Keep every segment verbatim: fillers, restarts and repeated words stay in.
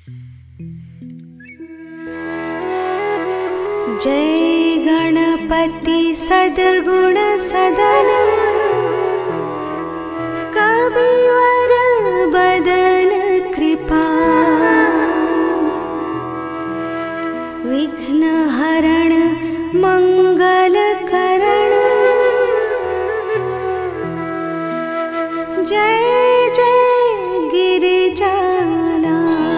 जय गणपति सद्गुण सदन, कविवर बदन कृपा, विघ्न हरण मंगल करण। जय जय गिरिजाला।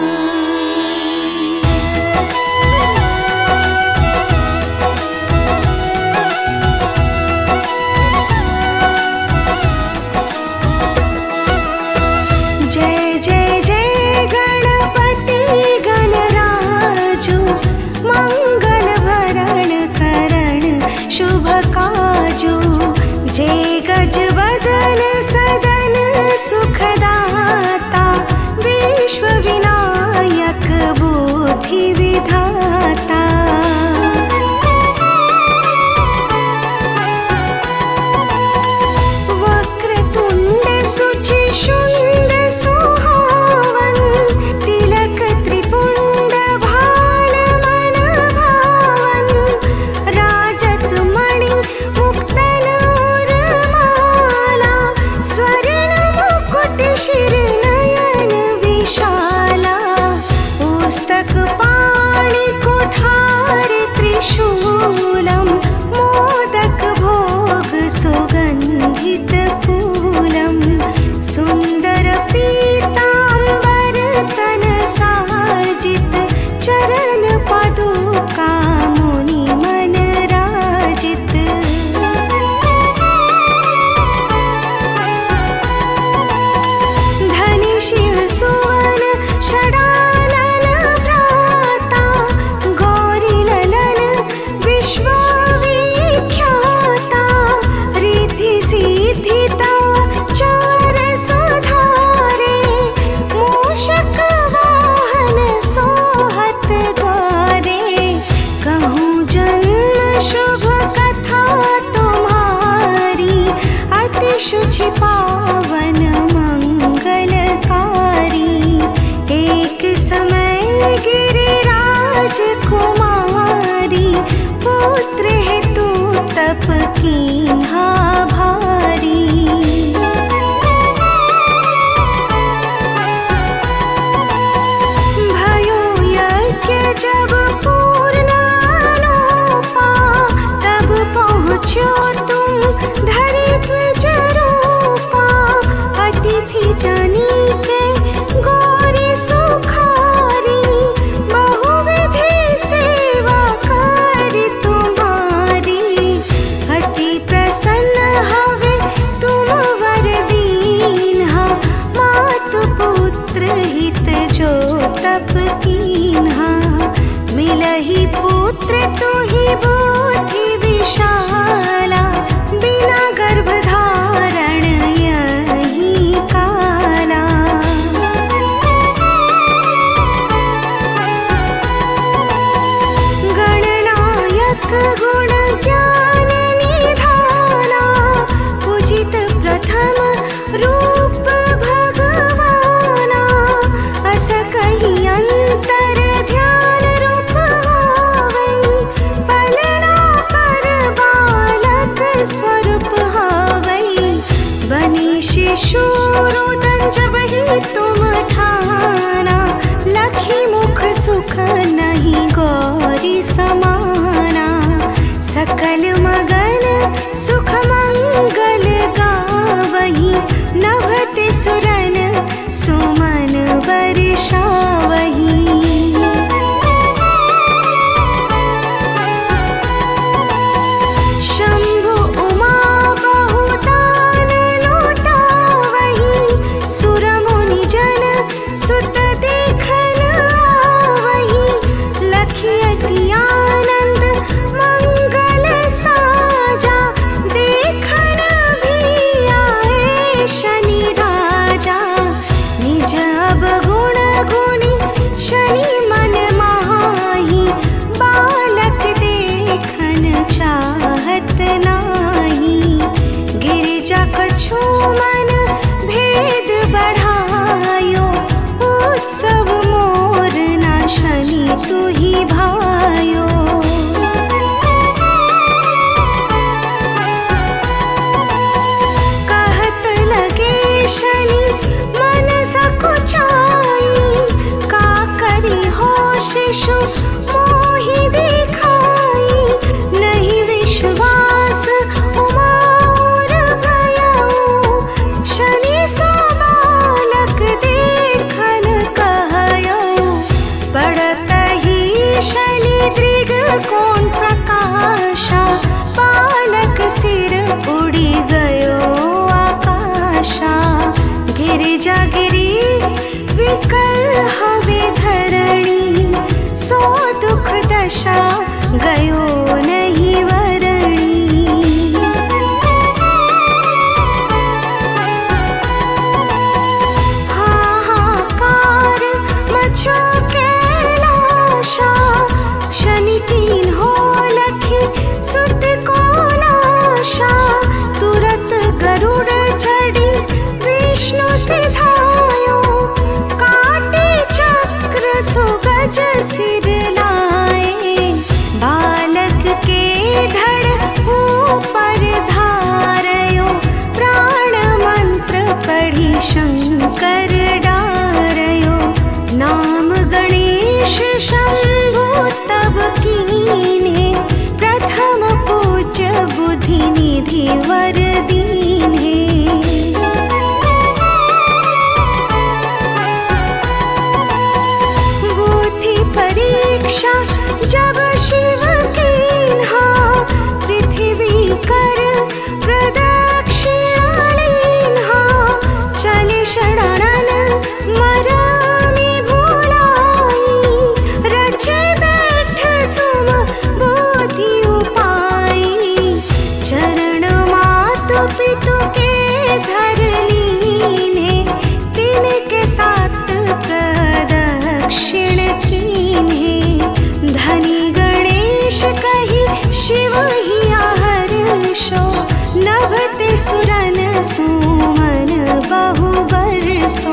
जय जय जय गणपति गणराजु, मंगल भरण करण शुभ काजु। जय गजवदन सदन सुखदाता, विश्व विनायक बुद्धि विधाता। वक्रतुंड सुचिशुंड सुहावन, तिलक त्रिपुंड भाल मन भावन। राजत मणि मुक्तन उर्माला, स्वर्ण मुकुट शिर नयन विशाला। पुस्तक पाणि कुठार त्रिशूलम, मोदक भोग सुगंधित फूलम। सुंदर पीतांबर तन साजित, चरण पादुका मुनि मन राजित। धनि शिव सुवन षडानन भ्राता, गौरी ललन विश्वविख्याता। रिद्धि सिद्धि तव चार सुधारे, मूषक वाहन सोहत द्वारे। कहूँ जन्म शुभ कथा तुम्हारी, अति शुचि पावन मंगलकारी। एक समय गिरिराज कुमारी, पुत्र हेतु तप कीन्हा भारी। भयो यज्ञ जब पूर्ण अनुपा, तब पहुँच्यो तुम धरि द्विज रूपा। अतिथि जनी के गौरी सुखारी, बहुविधि सेवा करि तुम्हारी। अति प्रसन्न हवे तुम वर दीन्हा, मातु पुत्र हित जो तप कीन्हा। मिलहि पुत्र तुहि बुद्धि विशाला, बिना गर्भ धारण यही काला। गणनायक गुण ज्ञान निधाना, पूजित प्रथम रूप भगवाना। अस कहि अंतर ध्यान रूप हावै, पलना पर बालक स्वरूप हावै। बनी शिशु रुदन जबहि तुम ठाना, लखी मुख सुख नहीं गौरी समाना। सकल मगन सुख मंगल गावही, नभते सुरन सुमन वर्षावही। शंभु उमा बहुदान लुटावही, सुर मुनि जन सुत देखन आवही। लखी अति आनंद मंगल सार, सहज सिर लाए। बालक के धड़ ऊपर धारयो, प्राण मंत्र पढ़ी शंकर डारयो। नाम गणेश शंभु तब कीन्हे, प्रथम पूज्य बुद्धि निधि वर दीन्हे। परीक्षा जब शिव कीन्हा, पृथ्वी कर प्रदक्षिणा लीन्हा। चले शरणन मरमी भुलाई, रचे बैठ तुम बोधि उपाई। चरण मातु पितु के धर लीन्हे, तिनके साथ प्रदक्षिण कीन्हे। धनी गणेश कही शिव हिया हर्षो, नभते सुरन सुमन बहु बरसो।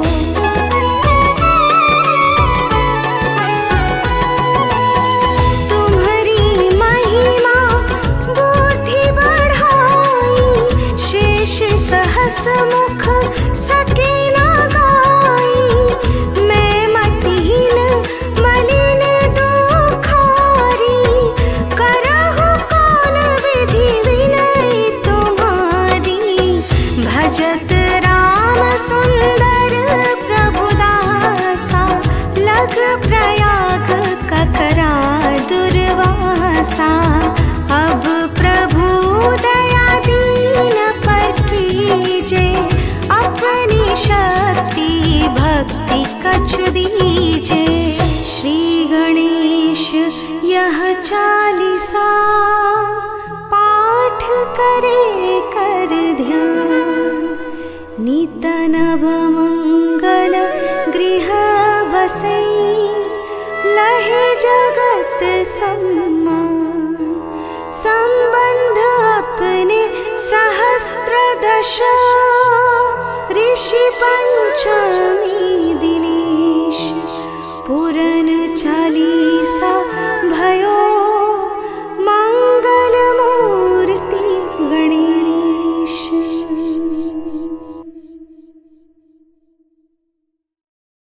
तुम्हरी महिमा बुद्धि बढ़ाई, शेष सहस मुख सके ना गाई। मैं मतिहीन मलिन दुखारी, करहु कौन विधि विनय तुम्हारी। भजत राम सुंदर प्रभुदासा, लग प्रयाग ककरा दुर्वासा। अब प्रभु दया दीन पर कीजे, अपनी शक्ति भक्ति कछु दीजे। श्री गणेश यह चालीसा, पाठ करे कर ध्यान। नित नव मंगल गृह बसई, लहे जगत सम्मान। संबंध अपने सहस्त्र दशा, ऋषि पंचमी दी